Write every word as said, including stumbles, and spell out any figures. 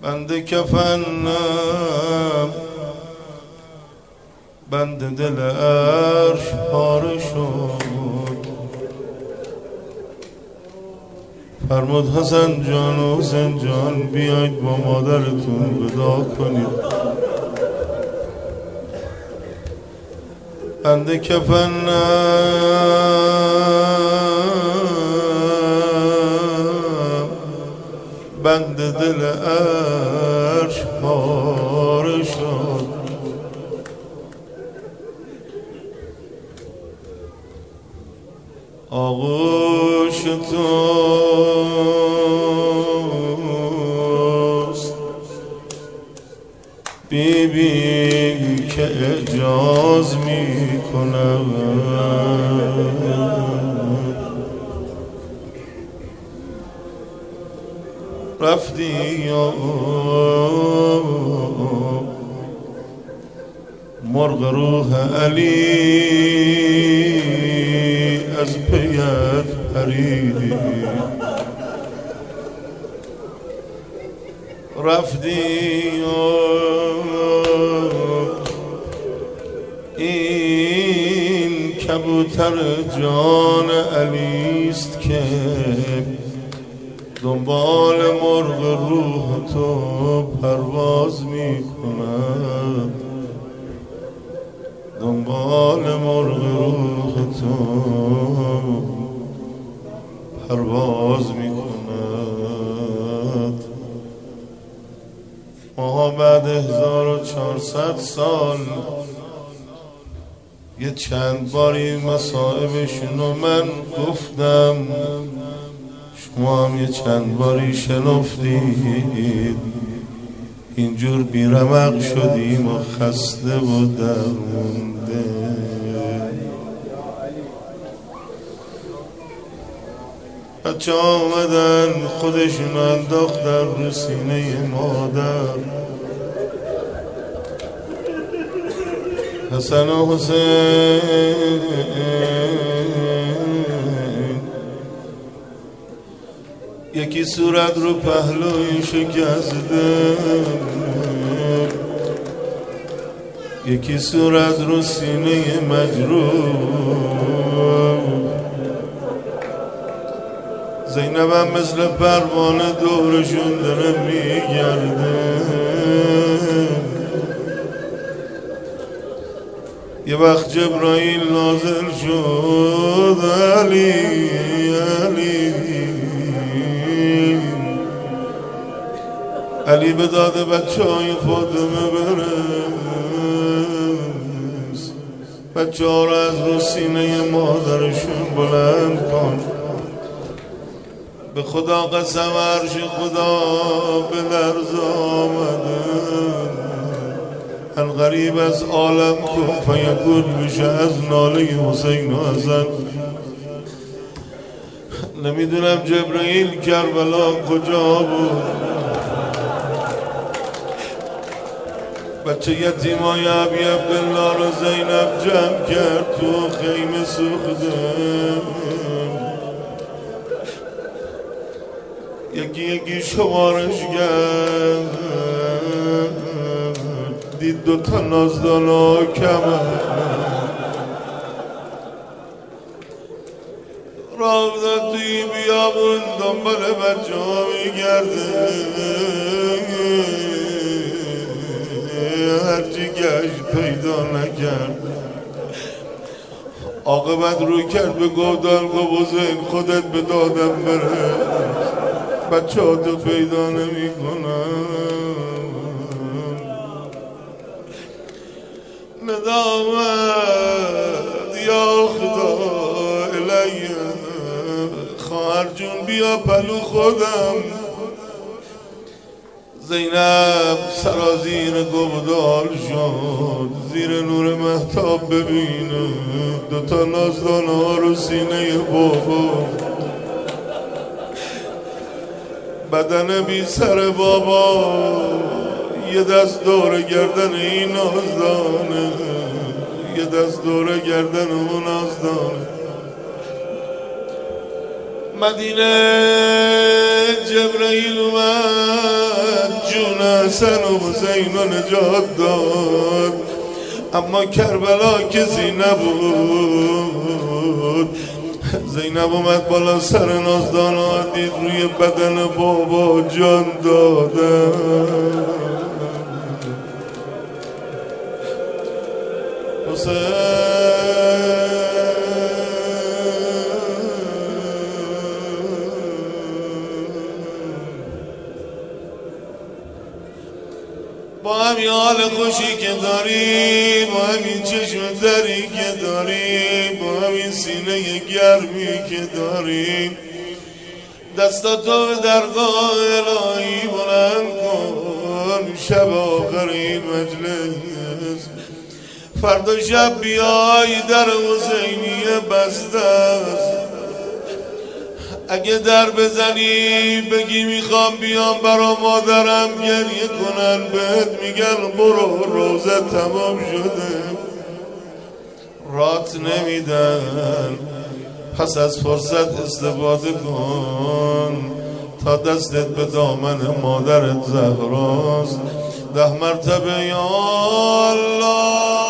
بند کفنم بند دل عرش پاره شد. فرمود حسن جان و حسین جان بیاید با مادرتون ودا کنید. بند کفنم بند دل عرش پاره شد. آغوش توست بی بی که اعجاز می کنم. رفتی یا مرغ روح علی از پیت پریدی. رفتی این کبوتر جان علیست که دنبال مرغ روح تو پرواز می کند. دنبال مرغ روح تو پرواز می کند. ما بعد هزار و چهارصد سال یه چند باری مصائبشونو من گفتم، شما هم یه چند باری شنفتید. اینجور بیرمق شدیم و خسته و درمونده. بچه آمدن خودشون انداخت در سینه مادر. حسن و حسین یکی صورت رو پهلوی شکسته، یکی صورت رو سینه مجروح. زینبم مثل پروانه دورشون داره میگرده. یه وقت جبرائیل نازل شد، علی علی علی به داده بچه های فاطمه برس، بچه ها را از رو سینه مادرشون بلند کن. به خدا قسم عرش خدا به لرز آمده. الغریب از عالم کن فیکون میشه از ناله حسین و حسن. نمیدونم جبرائیل کربلا کجا بود. بچه یتیمای ابی عبدالله رو زینب جمع کرد تو خیمه سوخته. یکی یکی شمارش کرد، دید دوتا نازدانا کمه. راه داد توی بیابون دنبال بچه ها میگرده. هرچی گشت پیدا نکرد. عاقبت روی کرد به گودال گو حسین خودت به دادم بره، بچه ها تو پیدا نمی کنم. ندامت یا خدا الیه، خواهر جون بیا پلو خودم. زینب سرازیر گودال شد، زیر نور مهتاب ببینه دوتا نازدانه ها رو سینه بابا. بدن بی سر بابا، یه دست دور گردن این نازدانه، یه دست دور گردن اون نازدانه. مدینه جبرئیل اومد جون حسن و حسین و نجات داد، اما کربلا کسی نبود. زینب اومد بالا سر نازدان و دید روی بدن بابا جان داده. حسین با همین حال خوشی که داری، با همین چشم دری که داری، با همین سینه گرمی که داری، دستاتو به درگاه الهی بلند کن. شب آخر این مجلس، فردا شب بیای در حسینیه بسته است. اگه در بزنی بگی میخوام بیام برا مادرم گریه کنن، بهت میگن برو روزه تمام شده، رات نمیدن. پس از فرصت استفاده کن تا دستت به دامن مادرت زهراست. ده مرتبه یا الله